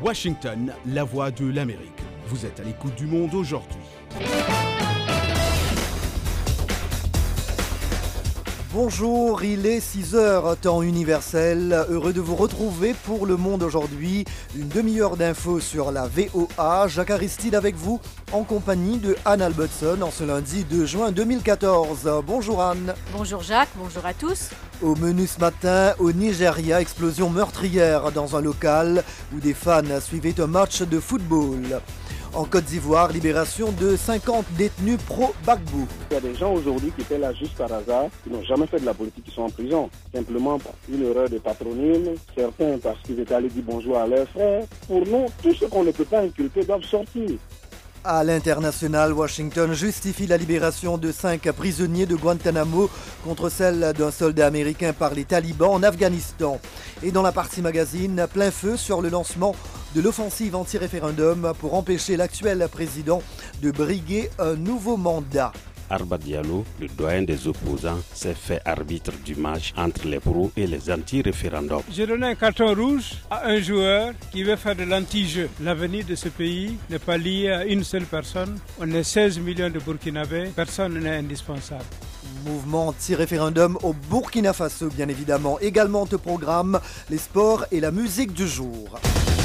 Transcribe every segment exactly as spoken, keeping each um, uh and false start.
Washington, la voix de l'Amérique. Vous êtes à l'écoute du Monde aujourd'hui. Bonjour, il est six heures, temps universel. Heureux de vous retrouver pour Le Monde aujourd'hui. Une demi-heure d'infos sur la V O A. Jacques Aristide avec vous, en compagnie de Anne Albertson, en ce lundi deux juin deux mille quatorze. Bonjour Anne. Bonjour Jacques, bonjour à tous. Au menu ce matin, au Nigeria, explosion meurtrière dans un local où des fans suivaient un match de football. En Côte d'Ivoire, libération de cinquante détenus pro-Gbagbo. Il y a des gens aujourd'hui qui étaient là juste par hasard, qui n'ont jamais fait de la politique, qui sont en prison. Simplement par une erreur de patronyme, certains parce qu'ils étaient allés dire bonjour à leurs frères. Pour nous, tout ce qu'on ne peut pas inculper doivent sortir. À l'international, Washington justifie la libération de cinq prisonniers de Guantanamo contre celle d'un soldat américain par les talibans en Afghanistan. Et dans la partie magazine, plein feu sur le lancement de l'offensive anti-référendum pour empêcher l'actuel président de briguer un nouveau mandat. Arba Diallo, le doyen des opposants, s'est fait arbitre du match entre les pros et les anti-référendums. J'ai donné un carton rouge à un joueur qui veut faire de l'anti-jeu. L'avenir de ce pays n'est pas lié à une seule personne. On est seize millions de Burkinabés, personne n'est indispensable. Mouvement anti-référendum au Burkina Faso, bien évidemment. Également au programme, les sports et la musique du jour.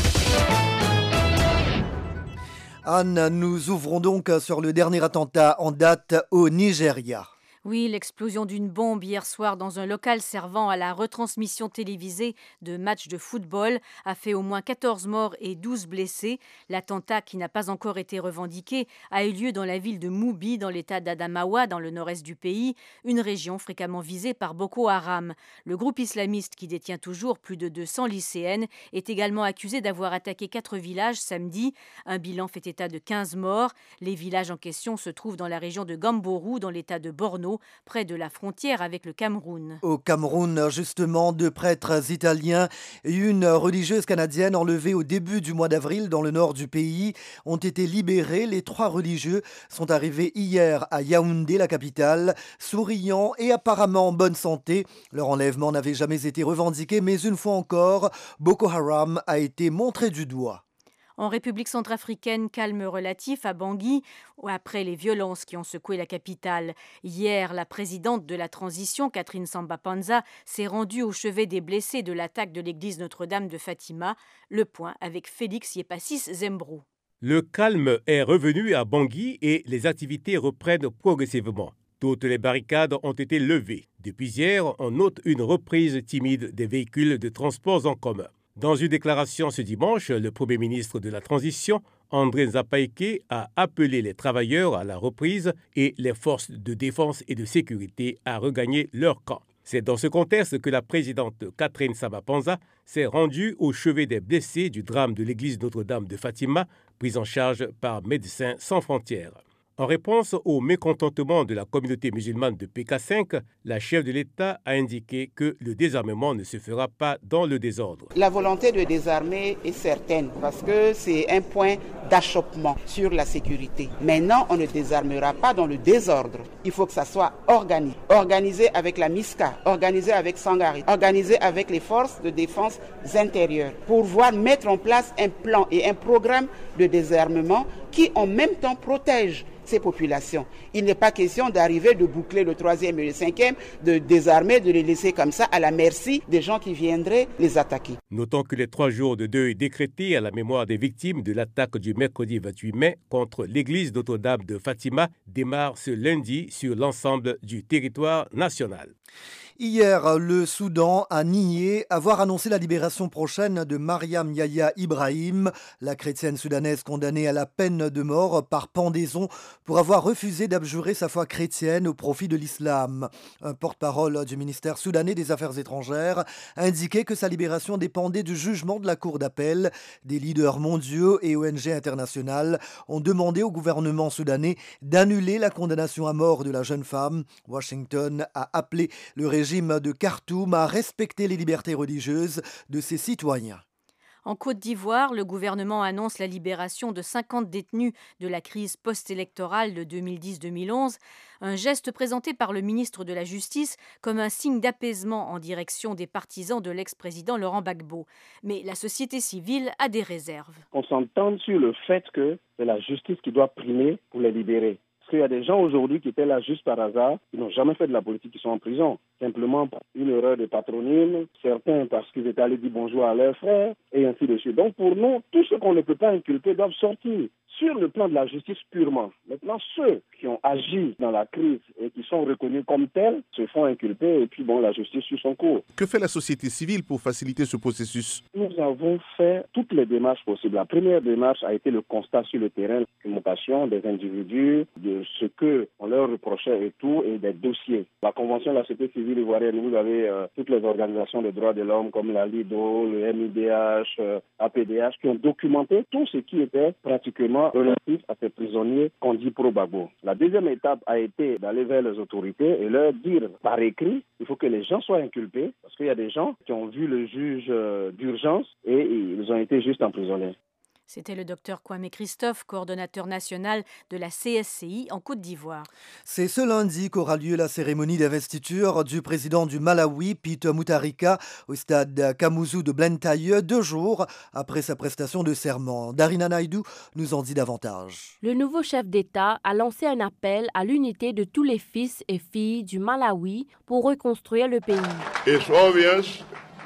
Anne, nous ouvrons donc sur le dernier attentat en date au Nigeria. Oui, l'explosion d'une bombe hier soir dans un local servant à la retransmission télévisée de matchs de football a fait au moins quatorze morts et douze blessés. L'attentat, qui n'a pas encore été revendiqué, a eu lieu dans la ville de Mubi, dans l'état d'Adamawa, dans le nord-est du pays, une région fréquemment visée par Boko Haram. Le groupe islamiste, qui détient toujours plus de deux cents lycéennes, est également accusé d'avoir attaqué quatre villages samedi. Un bilan fait état de quinze morts. Les villages en question se trouvent dans la région de Gambourou, dans l'état de Borno, près de la frontière avec le Cameroun. Au Cameroun, justement, deux prêtres italiens et une religieuse canadienne enlevées au début du mois d'avril dans le nord du pays ont été libérés. Les trois religieux sont arrivés hier à Yaoundé, la capitale, souriants et apparemment en bonne santé. Leur enlèvement n'avait jamais été revendiqué, mais une fois encore, Boko Haram a été montré du doigt. En République centrafricaine, calme relatif à Bangui, après les violences qui ont secoué la capitale. Hier, la présidente de la transition, Catherine Samba-Panza, s'est rendue au chevet des blessés de l'attaque de l'église Notre-Dame de Fatima. Le point avec Félix Yepassis Zembrou. Le calme est revenu à Bangui et les activités reprennent progressivement. Toutes les barricades ont été levées. Depuis hier, on note une reprise timide des véhicules de transports en commun. Dans une déclaration ce dimanche, le Premier ministre de la Transition, André Nzapaeke, a appelé les travailleurs à la reprise et les forces de défense et de sécurité à regagner leur camp. C'est dans ce contexte que la présidente Catherine Samba-Panza s'est rendue au chevet des blessés du drame de l'église Notre-Dame de Fatima, prise en charge par Médecins sans frontières. En réponse au mécontentement de la communauté musulmane de P K cinq, la chef de l'État a indiqué que le désarmement ne se fera pas dans le désordre. La volonté de désarmer est certaine parce que c'est un point d'achoppement sur la sécurité. Maintenant, on ne désarmera pas dans le désordre. Il faut que ça soit organisé. Organisé avec la MISCA, organisé avec Sangari, organisé avec les forces de défense intérieures pour pouvoir mettre en place un plan et un programme de désarmement qui en même temps protège ces populations. Il n'est pas question d'arriver, de boucler le troisième et le cinquième, de désarmer, de les laisser comme ça à la merci des gens qui viendraient les attaquer. Notons que les trois jours de deuil décrétés à la mémoire des victimes de l'attaque du mercredi vingt-huit mai contre l'église Notre-Dame de Fatima démarrent ce lundi sur l'ensemble du territoire national. Hier, le Soudan a nié avoir annoncé la libération prochaine de Mariam Yahya Ibrahim, la chrétienne soudanaise condamnée à la peine de mort par pendaison pour avoir refusé d'abjurer sa foi chrétienne au profit de l'islam. Un porte-parole du ministère soudanais des Affaires étrangères indiquait que sa libération dépendait du jugement de la Cour d'appel. Des leaders mondiaux et O N G internationales ont demandé au gouvernement soudanais d'annuler la condamnation à mort de la jeune femme. Washington a appelé le régime de Khartoum à respecter les libertés religieuses de ses citoyens. En Côte d'Ivoire, le gouvernement annonce la libération de cinquante détenus de la crise post-électorale de deux mille dix deux mille onze, un geste présenté par le ministre de la Justice comme un signe d'apaisement en direction des partisans de l'ex-président Laurent Gbagbo. Mais la société civile a des réserves. On s'entend sur le fait que c'est la justice qui doit primer pour les libérer. Parce qu'il y a des gens aujourd'hui qui étaient là juste par hasard, qui n'ont jamais fait de la politique, qui sont en prison. Simplement par une erreur de patronyme, certains parce qu'ils étaient allés dire bonjour à leurs frères, et ainsi de suite. Donc pour nous, tous ceux qu'on ne peut pas inculper doivent sortir sur le plan de la justice purement. Maintenant, ceux qui ont agi dans la crise et qui sont reconnus comme tels se font inculper et puis bon, la justice suit son cours. Que fait la société civile pour faciliter ce processus? Nous avons fait toutes les démarches possibles. La première démarche a été le constat sur le terrain, l'occupation des individus, de ce qu'on leur reprochait et tout, et des dossiers. La Convention de la société civile ivoirienne, vous avez euh, toutes les organisations des droits de l'homme comme la LIDO, le M I D H, euh, A P D H, qui ont documenté tout ce qui était pratiquement relatif à ces prisonniers qu'on dit pro-Gbagbo. La deuxième étape a été d'aller vers les autorités et leur dire par écrit, il faut que les gens soient inculpés, parce qu'il y a des gens qui ont vu le juge euh, d'urgence et ils ont été juste emprisonnés. C'était le docteur Kwame Christophe, coordonnateur national de la C S C I en Côte d'Ivoire. C'est ce lundi qu'aura lieu la cérémonie d'investiture du président du Malawi, Peter Mutharika, au stade Kamuzu de Blantyre, deux jours après sa prestation de serment. Darina Naidoo nous en dit davantage. Le nouveau chef d'État a lancé un appel à l'unité de tous les fils et filles du Malawi pour reconstruire le pays. It's obvious.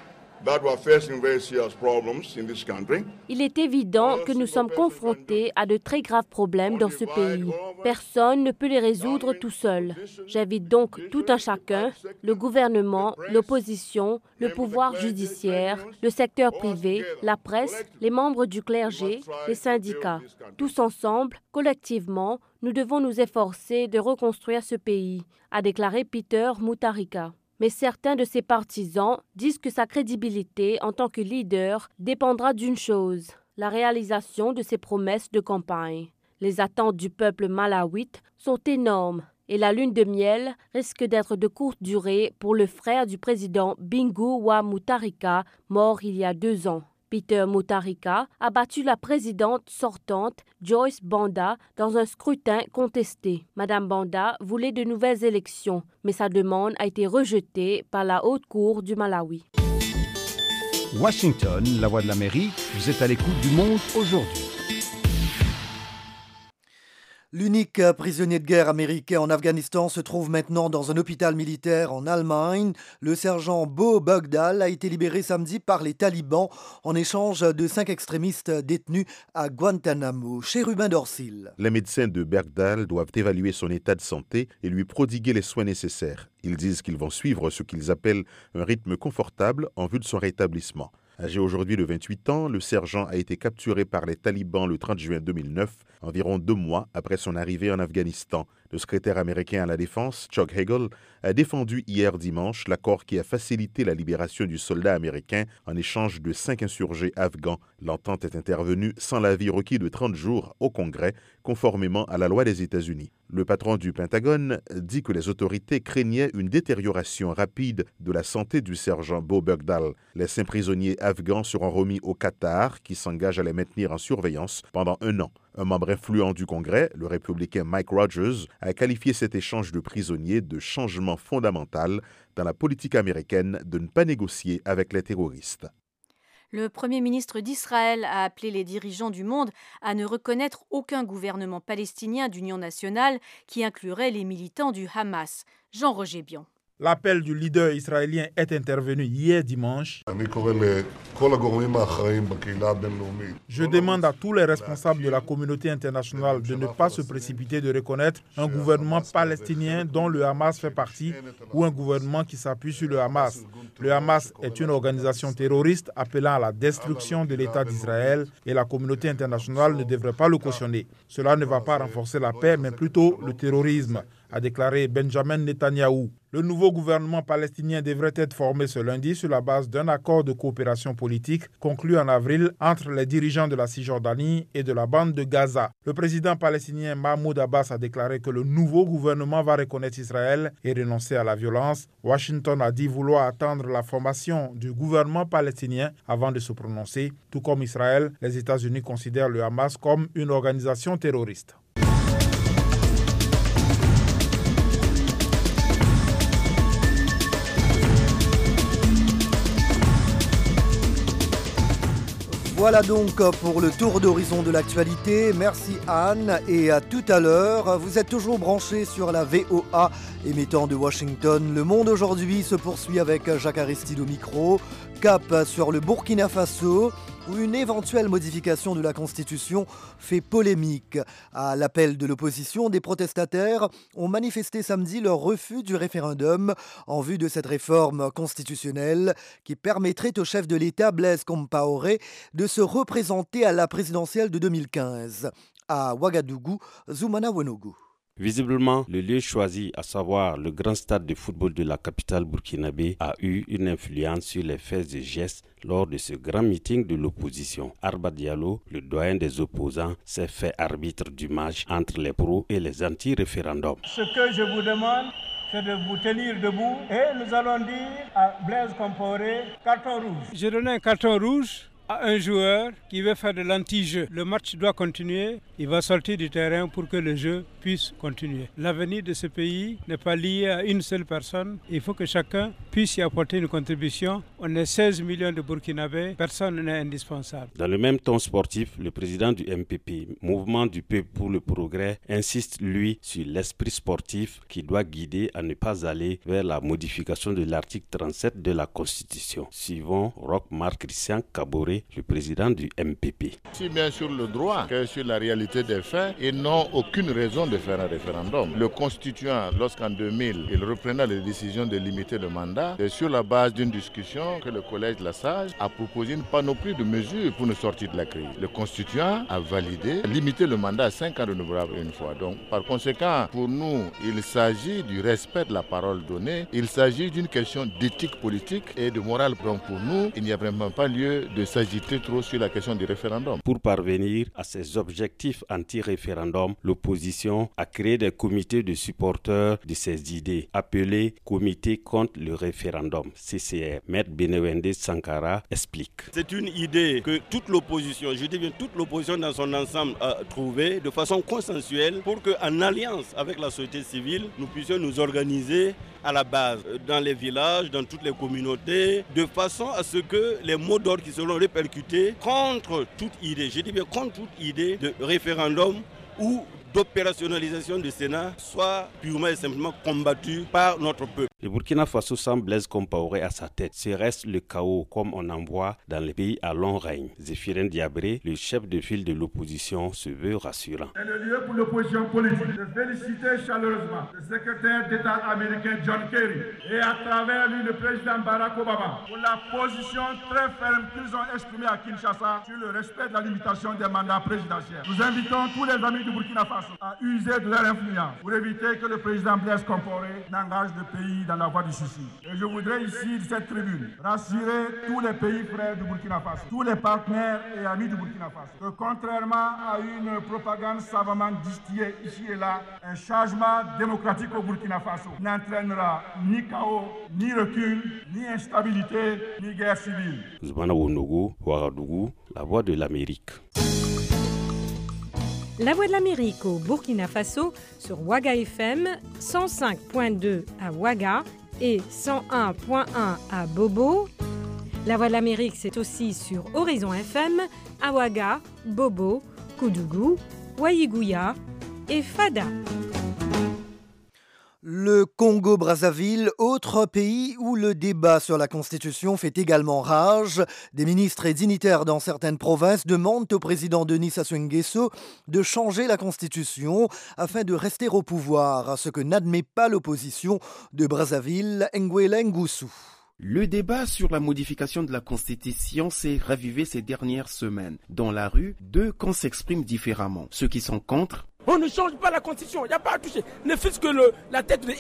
Il est évident que nous sommes confrontés à de très graves problèmes dans ce pays. Personne ne peut les résoudre tout seul. J'invite donc tout un chacun, le gouvernement, l'opposition, le pouvoir judiciaire, le secteur privé, la presse, les membres du clergé, les syndicats. Tous ensemble, collectivement, nous devons nous efforcer de reconstruire ce pays, a déclaré Peter Mutharika. Mais certains de ses partisans disent que sa crédibilité en tant que leader dépendra d'une chose, la réalisation de ses promesses de campagne. Les attentes du peuple malawite sont énormes et la lune de miel risque d'être de courte durée pour le frère du président Bingu wa Mutharika, mort il y a deux ans. Peter Mutharika a battu la présidente sortante Joyce Banda dans un scrutin contesté. Madame Banda voulait de nouvelles élections, mais sa demande a été rejetée par la Haute Cour du Malawi. Washington, la voix de l'Amérique, vous êtes à l'écoute du Monde aujourd'hui. L'unique prisonnier de guerre américain en Afghanistan se trouve maintenant dans un hôpital militaire en Allemagne. Le sergent Bo Bugdal a été libéré samedi par les talibans en échange de cinq extrémistes détenus à Guantanamo. Chez Ruben Dorsil. Les médecins de Bugdal doivent évaluer son état de santé et lui prodiguer les soins nécessaires. Ils disent qu'ils vont suivre ce qu'ils appellent un rythme confortable en vue de son rétablissement. Âgé aujourd'hui de vingt-huit ans, le sergent a été capturé par les talibans le trente juin deux mille neuf, environ deux mois après son arrivée en Afghanistan. Le secrétaire américain à la Défense, Chuck Hagel, a défendu hier dimanche l'accord qui a facilité la libération du soldat américain en échange de cinq insurgés afghans. L'entente est intervenue sans l'avis requis de trente jours au Congrès, conformément à la loi des États-Unis. Le patron du Pentagone dit que les autorités craignaient une détérioration rapide de la santé du sergent Bo Bugdal. Les cinq prisonniers afghans seront remis au Qatar, qui s'engage à les maintenir en surveillance pendant un an. Un membre influent du Congrès, le républicain Mike Rogers, a qualifié cet échange de prisonniers de changement fondamental dans la politique américaine de ne pas négocier avec les terroristes. Le Premier ministre d'Israël a appelé les dirigeants du monde à ne reconnaître aucun gouvernement palestinien d'union nationale qui inclurait les militants du Hamas. Jean-Roger Bion. L'appel du leader israélien est intervenu hier dimanche. Je demande à tous les responsables de la communauté internationale de ne pas se précipiter de reconnaître un gouvernement palestinien dont le Hamas fait partie ou un gouvernement qui s'appuie sur le Hamas. Le Hamas est une organisation terroriste appelant à la destruction de l'État d'Israël et la communauté internationale ne devrait pas le cautionner. Cela ne va pas renforcer la paix mais plutôt le terrorisme, a déclaré Benjamin Netanyahou. Le nouveau gouvernement palestinien devrait être formé ce lundi sur la base d'un accord de coopération politique conclu en avril entre les dirigeants de la Cisjordanie et de la bande de Gaza. Le président palestinien Mahmoud Abbas a déclaré que le nouveau gouvernement va reconnaître Israël et renoncer à la violence. Washington a dit vouloir attendre la formation du gouvernement palestinien avant de se prononcer. Tout comme Israël, les États-Unis considèrent le Hamas comme une organisation terroriste. Voilà donc pour le tour d'horizon de l'actualité. Merci Anne et à tout à l'heure. Vous êtes toujours branchés sur la V O A émettant de Washington. Le Monde aujourd'hui se poursuit avec Jacques Aristide au micro. Cap sur le Burkina Faso où une éventuelle modification de la Constitution fait polémique. À l'appel de l'opposition, des protestataires ont manifesté samedi leur refus du référendum en vue de cette réforme constitutionnelle qui permettrait au chef de l'État, Blaise Compaoré, de se représenter à la présidentielle de deux mille quinze. À Ouagadougou, Zoumana Wenogu. Visiblement, le lieu choisi, à savoir le grand stade de football de la capitale burkinabé, a eu une influence sur les faits et gestes lors de ce grand meeting de l'opposition. Arba Diallo, le doyen des opposants, s'est fait arbitre du match entre les pros et les anti-référendums. Ce que je vous demande, c'est de vous tenir debout et nous allons dire à Blaise Compaoré, carton rouge. J'ai donné un carton rouge à un joueur qui veut faire de l'anti-jeu. Le match doit continuer, il va sortir du terrain pour que le jeu puisse continuer. L'avenir de ce pays n'est pas lié à une seule personne, il faut que chacun puisse y apporter une contribution. On est seize millions de Burkinabés, personne n'est indispensable. Dans le même ton sportif, le président du M P P, Mouvement du Peuple pour le Progrès, insiste lui sur l'esprit sportif qui doit guider à ne pas aller vers la modification de l'article trente-sept de la Constitution. Suivant Roch-Marc Christian Kaboré, le président du M P P. Si bien sur le droit que sur la réalité des faits, ils n'ont aucune raison de faire un référendum. Le constituant, lorsqu'en deux mille, il reprenait la décision de limiter le mandat, c'est sur la base d'une discussion que le collège de la Sage a proposé une panoplie de mesures pour nous sortir de la crise. Le constituant a validé, limiter le mandat à cinq ans renouvelable une fois. Donc, par conséquent, pour nous, il s'agit du respect de la parole donnée, il s'agit d'une question d'éthique politique et de morale. Donc, pour nous, il n'y a vraiment pas lieu de s'agiter trop sur la question du référendum. Pour parvenir à ces objectifs anti-référendum, l'opposition a créé des comités de supporters de ces idées, appelés Comité contre le référendum, C C R. Maître Benewende Sankara explique. C'est une idée que toute l'opposition, je dis bien toute l'opposition dans son ensemble a trouvé de façon consensuelle pour qu'en alliance avec la société civile, nous puissions nous organiser à la base, dans les villages, dans toutes les communautés, de façon à ce que les mots d'ordre qui seront répercutés contre toute idée, je dis bien contre toute idée de référendum ou d'opérationnalisation du Sénat soit purement et simplement combattue par notre peuple. Le Burkina Faso sans Blaise Compaoré à sa tête. Ce reste le chaos comme on en voit dans les pays à long règne. Zéphirin Diabré, le chef de file de l'opposition, se veut rassurant. C'est le lieu pour l'opposition politique de féliciter chaleureusement le secrétaire d'État américain John Kerry et à travers lui le président Barack Obama pour la position très ferme qu'ils ont exprimée à Kinshasa sur le respect de la limitation des mandats présidentiels. Nous invitons tous les amis du Burkina Faso à user de leur influence pour éviter que le président Blaise Compaoré n'engage le pays dans la voie du suicide. Et je voudrais ici, de cette tribune, rassurer tous les pays frères du Burkina Faso, tous les partenaires et amis du Burkina Faso, que contrairement à une propagande savamment distillée ici et là, un changement démocratique au Burkina Faso n'entraînera ni chaos, ni recul, ni instabilité, ni guerre civile. Zoumana Wenogu, Ouagadougou, la voix de l'Amérique. La Voix de l'Amérique au Burkina Faso sur Ouaga F M, cent cinq virgule deux à Ouaga et cent un virgule un à Bobo. La Voix de l'Amérique, c'est aussi sur Horizon F M, à Ouaga, Bobo, Koudougou, Ouaïgouya et Fada. Le Congo-Brazzaville, autre pays où le débat sur la Constitution fait également rage. Des ministres et dignitaires dans certaines provinces demandent au président Denis Sassou Nguesso de changer la Constitution afin de rester au pouvoir, ce que n'admet pas l'opposition de Brazzaville, Nguela Ngoussou. Le débat sur la modification de la Constitution s'est ravivé ces dernières semaines. Dans la rue, deux camps s'expriment différemment. Ceux qui sont contre. On ne change pas la Constitution, il n'y a pas à toucher. Ne fût-ce que le, la tête de I.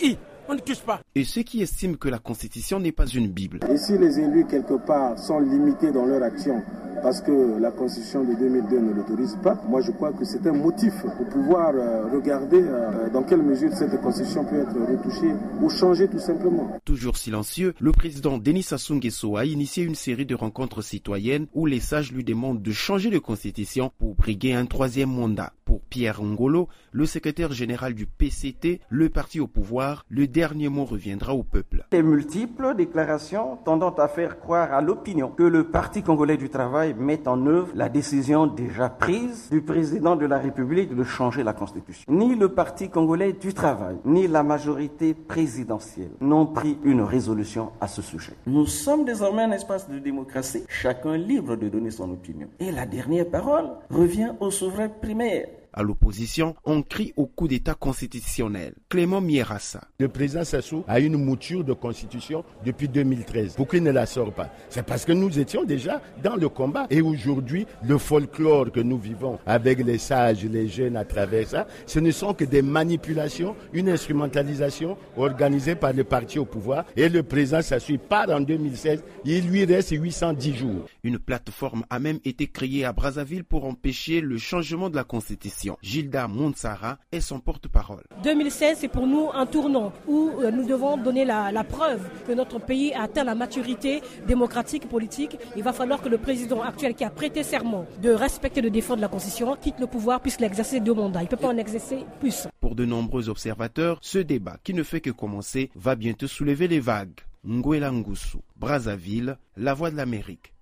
on ne touche pas. Et ceux qui estiment que la Constitution n'est pas une Bible. Et si les élus, quelque part, sont limités dans leur action parce que la Constitution de deux mille deux ne l'autorise pas, moi je crois que c'est un motif pour pouvoir euh, regarder euh, dans quelle mesure cette Constitution peut être retouchée ou changée tout simplement. Toujours silencieux, le président Denis Sassou Nguesso a initié une série de rencontres citoyennes où les sages lui demandent de changer de Constitution pour briguer un troisième mandat. Pour Pierre Ngolo, le secrétaire général du P C T, le parti au pouvoir, le dernier mot reviendra au peuple. Les multiples déclarations tendant à faire croire à l'opinion que le Parti congolais du travail met en œuvre la décision déjà prise du président de la République de changer la Constitution. Ni le Parti congolais du travail, ni la majorité présidentielle n'ont pris une résolution à ce sujet. Nous sommes désormais un espace de démocratie, chacun libre de donner son opinion. Et la dernière parole revient au souverain primaire. À l'opposition, on crie au coup d'État constitutionnel. Clément Mierassa. Le président Sassou a une mouture de constitution depuis deux mille treize. Pourquoi il ne la sort pas? C'est parce que nous étions déjà dans le combat. Et aujourd'hui, le folklore que nous vivons avec les sages, les jeunes à travers ça, ce ne sont que des manipulations, une instrumentalisation organisée par le parti au pouvoir. Et le président Sassou part en deux mille seize. Il lui reste huit cent dix jours. Une plateforme a même été créée à Brazzaville pour empêcher le changement de la constitution. Gilda Monsara est son porte-parole. deux mille seize, c'est pour nous un tournant où nous devons donner la, la preuve que notre pays a atteint la maturité démocratique, politique. Il va falloir que le président actuel qui a prêté serment de respecter et de défendre la Constitution quitte le pouvoir puisqu'il a exercé deux mandats. Il ne peut pas en exercer plus. Pour de nombreux observateurs, ce débat qui ne fait que commencer va bientôt soulever les vagues. Ngwela Ngusu, Brazzaville, La Voix de l'Amérique.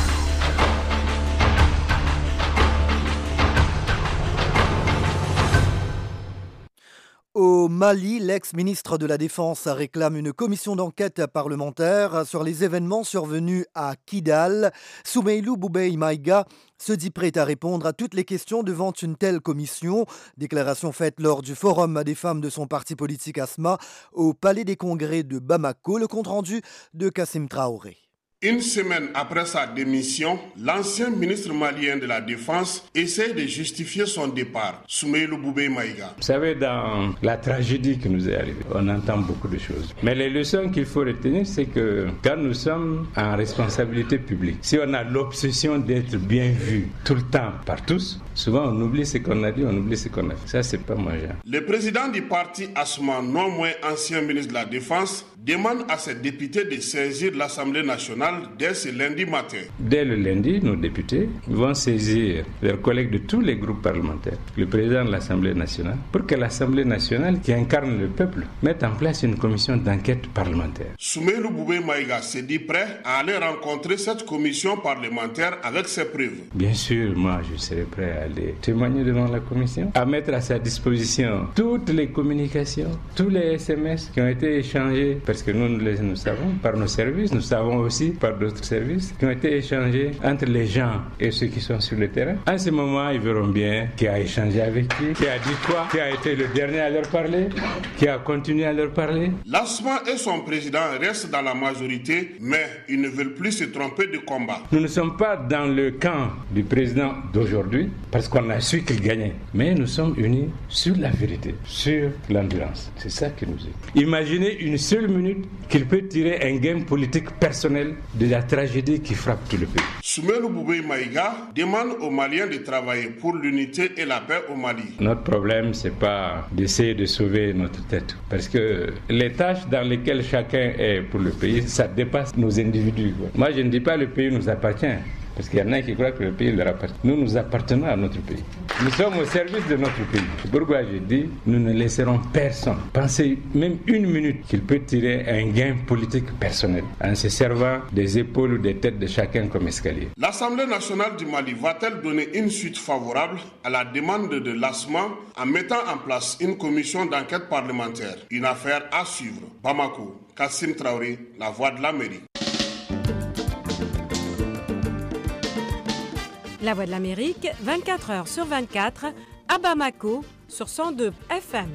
Au Mali, l'ex-ministre de la Défense réclame une commission d'enquête parlementaire sur les événements survenus à Kidal. Soumeilou Boubei Maïga se dit prêt à répondre à toutes les questions devant une telle commission. Déclaration faite lors du forum des femmes de son parti politique ASMA au Palais des Congrès de Bamako. Le compte-rendu de Kassim Traoré. Une semaine après sa démission, l'ancien ministre malien de la Défense essaie de justifier son départ. Soumeilou Boubei Maïga. Vous savez, dans la tragédie qui nous est arrivée, on entend beaucoup de choses. Mais les leçons qu'il faut retenir, c'est que quand nous sommes en responsabilité publique, si on a l'obsession d'être bien vu tout le temps par tous, souvent on oublie ce qu'on a dit, on oublie ce qu'on a fait. Ça, c'est pas moi. Le président du parti ASMA, non moins ancien ministre de la Défense, demande à ses députés de saisir l'Assemblée nationale dès ce lundi matin. Dès le lundi, nos députés vont saisir leurs collègues de tous les groupes parlementaires, le président de l'Assemblée nationale, pour que l'Assemblée nationale, qui incarne le peuple, mette en place une commission d'enquête parlementaire. Soumeilou Boubei Maïga se dit prêt à aller rencontrer cette commission parlementaire avec ses preuves. Bien sûr, moi je serai prêt à aller témoigner devant la commission, à mettre à sa disposition toutes les communications, tous les S M S qui ont été échangés, parce que nous, nous, les, nous savons par nos services, nous savons aussi par d'autres services, qui ont été échangés entre les gens et ceux qui sont sur le terrain. À ce moment, ils verront bien qui a échangé avec qui, qui a dit quoi, qui a été le dernier à leur parler, qui a continué à leur parler. L'ASMA et son président restent dans la majorité, mais ils ne veulent plus se tromper de combat. Nous ne sommes pas dans le camp du président d'aujourd'hui, parce qu'on a su qu'il gagnait, mais nous sommes unis sur la vérité, sur l'endurance. C'est ça qui nous est. Imaginez une seule minute qu'il peut tirer un gain politique personnel de la tragédie qui frappe tout le pays. Soumeilou Boubei Maïga demande aux Maliens de travailler pour l'unité et la paix au Mali. Notre problème, c'est pas d'essayer de sauver notre tête, parce que les tâches dans lesquelles chacun est pour le pays, ça dépasse nos individus. Moi, je ne dis pas que le pays nous appartient. Parce qu'il y en a qui croient que le pays leur appartient. Nous, nous appartenons à notre pays. Nous sommes au service de notre pays. C'est pourquoi je dis, nous ne laisserons personne penser même une minute qu'il peut tirer un gain politique personnel en se servant des épaules ou des têtes de chacun comme escalier. L'Assemblée nationale du Mali va-t-elle donner une suite favorable à la demande de l'ASMA en mettant en place une commission d'enquête parlementaire? Une affaire à suivre. Bamako, Kassim Traoré, La Voix de l'Amérique. La Voix de l'Amérique, vingt-quatre heures sur vingt-quatre, à Bamako, sur cent deux F M.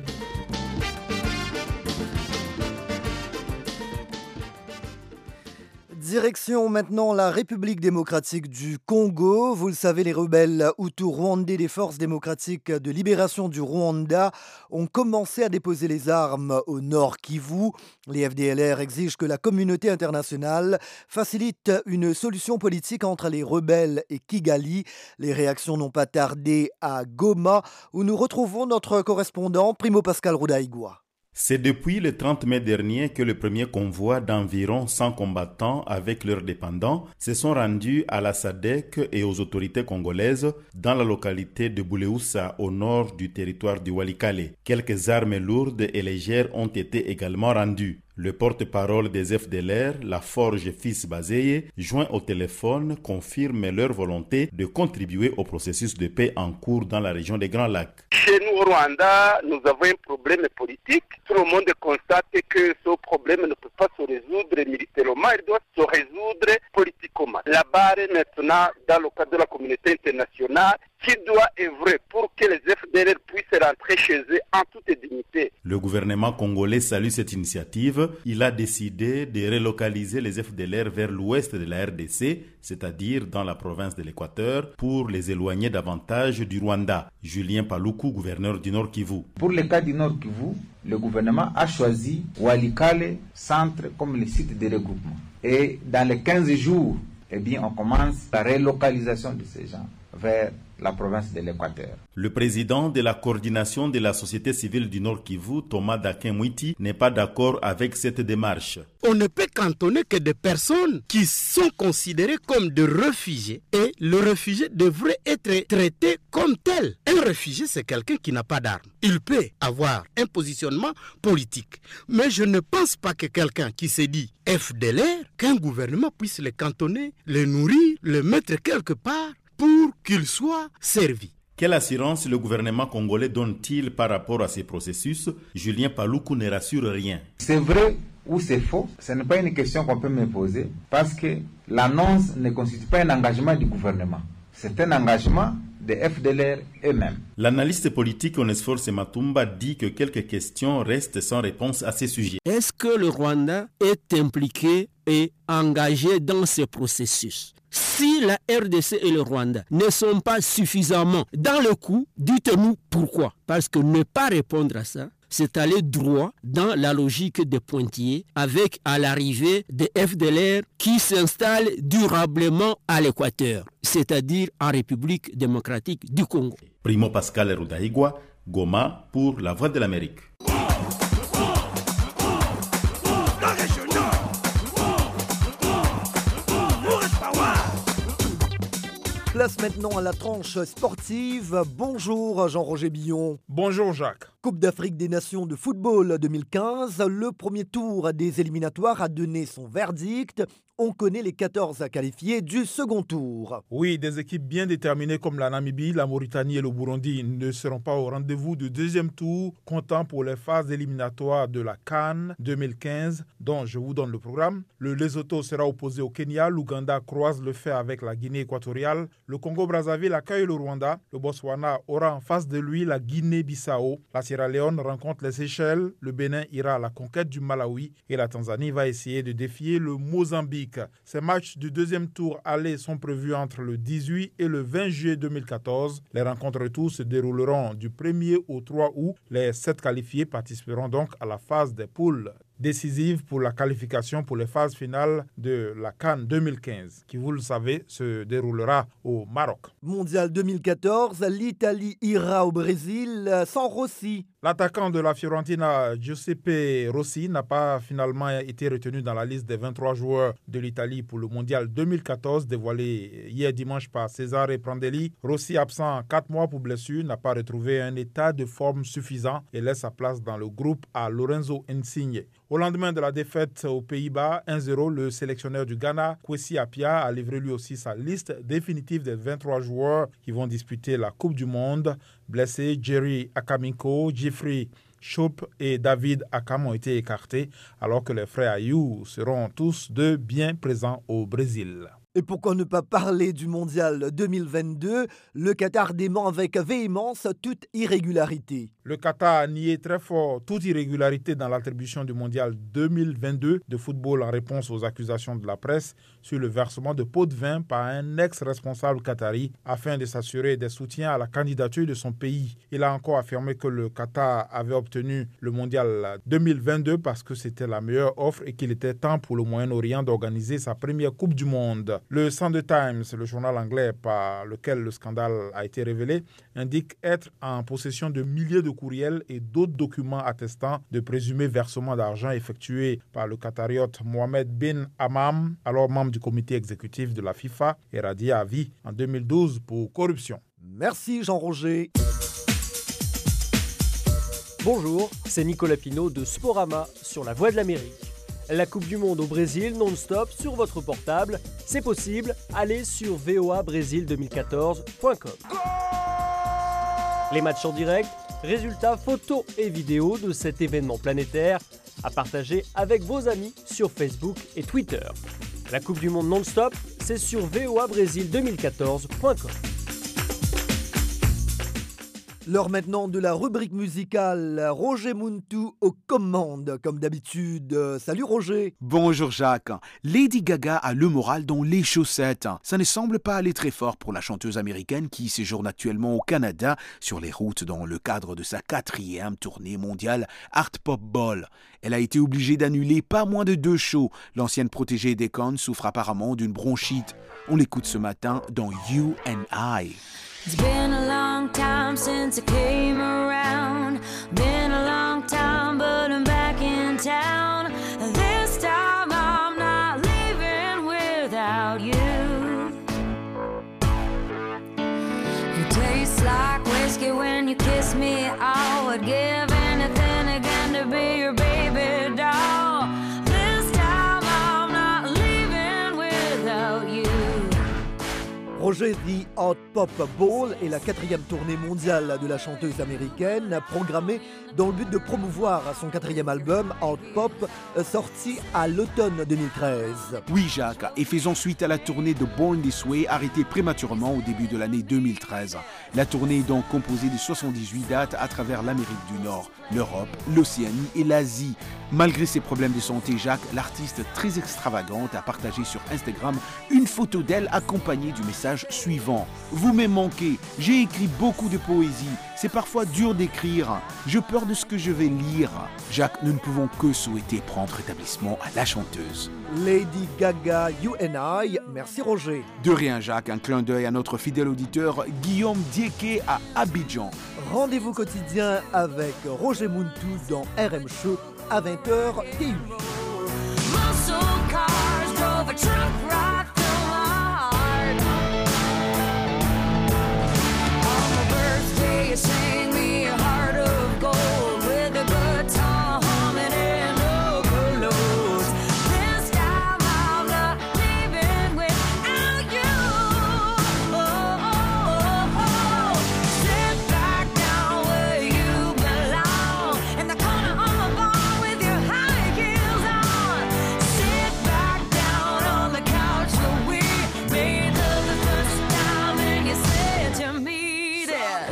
Direction maintenant la République démocratique du Congo. Vous le savez, les rebelles Hutus rwandais des forces démocratiques de libération du Rwanda ont commencé à déposer les armes au nord Kivu. Les F D L R exigent que la communauté internationale facilite une solution politique entre les rebelles et Kigali. Les réactions n'ont pas tardé à Goma, où nous retrouvons notre correspondant Primo Pascal Rudaigua. C'est depuis le trente mai dernier que le premier convoi d'environ cent combattants avec leurs dépendants se sont rendus à la S A D C et aux autorités congolaises dans la localité de Bouleusa au nord du territoire du Walikale. Quelques armes lourdes et légères ont été également rendues. Le porte-parole des F D L R, la Forge Fils Bazeye, joint au téléphone, confirme leur volonté de contribuer au processus de paix en cours dans la région des Grands Lacs. Chez nous au Rwanda, nous avons un problème politique. Tout le monde constate que ce problème ne peut pas se résoudre militairement, il doit se résoudre politiquement. La barre est maintenant dans le cadre de la communauté internationale qui doit œuvrer pour que les F D L R puissent rentrer chez eux en toute dignité. Le gouvernement congolais salue cette initiative. Il a décidé de relocaliser les F D L R vers l'ouest de la R D C, c'est-à-dire dans la province de l'Équateur, pour les éloigner davantage du Rwanda. Julien Paluku, gouverneur du Nord Kivu. Pour le cas du Nord Kivu, le gouvernement a choisi Walikale centre comme le site de regroupement. Et dans les quinze jours, eh bien, on commence la relocalisation de ces gens vers la province de l'Équateur. Le président de la coordination de la société civile du Nord Kivu, Thomas Dakin-Mwiti, n'est pas d'accord avec cette démarche. On ne peut cantonner que des personnes qui sont considérées comme des réfugiés et le réfugié devrait être traité comme tel. Un réfugié, c'est quelqu'un qui n'a pas d'armes. Il peut avoir un positionnement politique. Mais je ne pense pas que quelqu'un qui se dit F D L R, qu'un gouvernement puisse le cantonner, le nourrir, le mettre quelque part pour qu'il soit servi. Quelle assurance le gouvernement congolais donne-t-il par rapport à ces processus? Julien Paluku ne rassure rien. C'est vrai ou c'est faux? Ce n'est pas une question qu'on peut me poser parce que l'annonce ne constitue pas un engagement du gouvernement. C'est un engagement des F D L R eux-mêmes. L'analyste politique Onesforce Matumba dit que quelques questions restent sans réponse à ces sujets. Est-ce que le Rwanda est impliqué et engagé dans ce processus? Si la R D C et le Rwanda ne sont pas suffisamment dans le coup, dites-nous pourquoi. Parce que ne pas répondre à ça, c'est aller droit dans la logique des pointillés avec à l'arrivée des F D L R qui s'installent durablement à l'Équateur, c'est-à-dire en République démocratique du Congo. Primo Pascal Rudaigua, Goma pour La Voix de l'Amérique. Place maintenant à la tranche sportive. Bonjour Jean-Roger Billon. Bonjour Jacques. Coupe d'Afrique des Nations de football deux mille quinze. Le premier tour des éliminatoires a donné son verdict. On connaît les quatorze qualifiés du second tour. Oui, des équipes bien déterminées comme la Namibie, la Mauritanie et le Burundi ne seront pas au rendez-vous du deuxième tour, comptant pour les phases éliminatoires de la CAN deux mille quinze, dont je vous donne le programme. Le Lesotho sera opposé au Kenya, l'Ouganda croise le fer avec la Guinée équatoriale, le Congo-Brazzaville accueille le Rwanda, le Botswana aura en face de lui la Guinée-Bissau, la Sierra Leone rencontre les Seychelles, le Bénin ira à la conquête du Malawi et la Tanzanie va essayer de défier le Mozambique. Ces matchs du deuxième tour aller sont prévus entre le dix-huit et le vingt juillet deux mille quatorze. Les rencontres retour se dérouleront du premier au trois août. Les sept qualifiés participeront donc à la phase des poules décisive pour la qualification pour les phases finales de la CAN deux mille quinze, qui, vous le savez, se déroulera au Maroc. Mondial deux mille quatorze, l'Italie ira au Brésil sans Rossi. L'attaquant de la Fiorentina, Giuseppe Rossi, n'a pas finalement été retenu dans la liste des vingt-trois joueurs de l'Italie pour le Mondial deux mille quatorze, dévoilé hier dimanche par Cesare Prandelli. Rossi, absent quatre mois pour blessure, n'a pas retrouvé un état de forme suffisant et laisse sa place dans le groupe à Lorenzo Insigne. Au lendemain de la défaite aux Pays-Bas, un zéro, le sélectionneur du Ghana, Kwesi Appiah, a livré lui aussi sa liste définitive des vingt-trois joueurs qui vont disputer la Coupe du Monde. Blessés, Jerry Akaminko, Jeffrey Choup et David Akam ont été écartés, alors que les frères Ayou seront tous deux bien présents au Brésil. Et pourquoi ne pas parler du mondial deux mille vingt-deux? Le Qatar dément avec véhémence toute irrégularité. Le Qatar a nié très fort toute irrégularité dans l'attribution du mondial deux mille vingt-deux de football en réponse aux accusations de la presse sur le versement de pots de vin par un ex-responsable qatari afin de s'assurer des soutiens à la candidature de son pays. Il a encore affirmé que le Qatar avait obtenu le mondial deux mille vingt-deux parce que c'était la meilleure offre et qu'il était temps pour le Moyen-Orient d'organiser sa première Coupe du Monde. Le Sunday Times, le journal anglais par lequel le scandale a été révélé, indique être en possession de milliers de courriels et d'autres documents attestant de présumés versements d'argent effectués par le qatariote Mohamed bin Hammam, alors membre du comité exécutif de la FIFA et radié à vie en deux mille douze pour corruption. Merci Jean-Roger. Bonjour, c'est Nicolas Pinault de Sporama sur la Voix de l'Amérique. La Coupe du Monde au Brésil non-stop sur votre portable, c'est possible, allez sur v o a brésil deux mille quatorze point com. Les matchs en direct, résultats photos et vidéos de cet événement planétaire à partager avec vos amis sur Facebook et Twitter. La Coupe du Monde non-stop, c'est sur v o a brésil deux mille quatorze point com. L'heure maintenant de la rubrique musicale. Roger Muntu aux commandes, comme d'habitude. Salut Roger. Bonjour Jacques. Lady Gaga a le moral dans les chaussettes. Ça ne semble pas aller très fort pour la chanteuse américaine qui séjourne actuellement au Canada sur les routes dans le cadre de sa quatrième tournée mondiale Art Pop Ball. Elle a été obligée d'annuler pas moins de deux shows. L'ancienne protégée d'Akon souffre apparemment d'une bronchite. On l'écoute ce matin dans You and I. It's been a long time since I came around. Been a long time, but I'm back in town. This time I'm not leaving without you. You taste like whiskey when you kiss me. I would give anything again to be your baby doll. This time I'm not leaving without you. Roger The Art Pop Ball est la quatrième tournée mondiale de la chanteuse américaine, programmée dans le but de promouvoir son quatrième album, Art Pop, sorti à l'automne deux mille treize. Oui Jacques, et faisant suite à la tournée de Born This Way, arrêtée prématurément au début de l'année deux mille treize. La tournée est donc composée de soixante-dix-huit dates à travers l'Amérique du Nord, l'Europe, l'Océanie et l'Asie. Malgré ses problèmes de santé, Jacques, l'artiste très extravagante, a partagé sur Instagram une photo d'elle accompagnée du message suivant. Vous me manquez, j'ai écrit beaucoup de poésie, c'est parfois dur d'écrire, je peur de ce que je vais lire. Jacques, nous ne pouvons que souhaiter prendre rétablissement à la chanteuse. Lady Gaga, You and I, merci Roger. De rien Jacques, un clin d'œil à notre fidèle auditeur Guillaume Dieke à Abidjan. Rendez-vous quotidien avec Roger Muntu dans R M Show à vingt heures T U. Sing me a heart of gold with a guitar humming in no clothes. This time I'm not leaving without you. Oh, oh, oh, oh. Sit back down where you belong, in the corner of the bar with your high heels on. Sit back down on the couch where we made love the first time, and you said to me that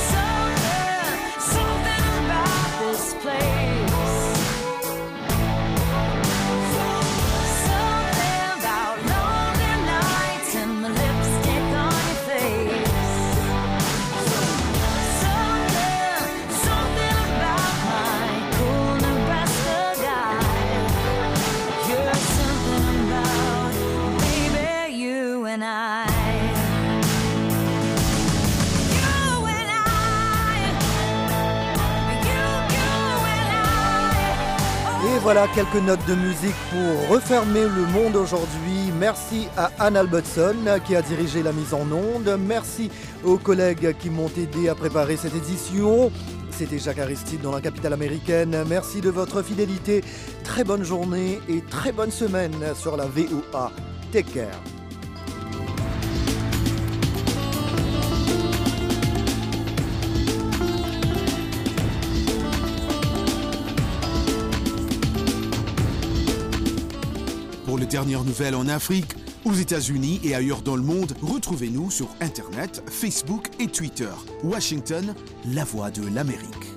voilà quelques notes de musique pour refermer le monde aujourd'hui. Merci à Anne Albertson qui a dirigé la mise en onde. Merci aux collègues qui m'ont aidé à préparer cette édition. C'était Jacques Aristide dans la capitale américaine. Merci de votre fidélité. Très bonne journée et très bonne semaine sur la V O A. Take care. Pour les dernières nouvelles en Afrique, Aux États-Unis et ailleurs dans le monde, retrouvez-nous sur Internet, Facebook et Twitter. Washington, la voix de l'Amérique.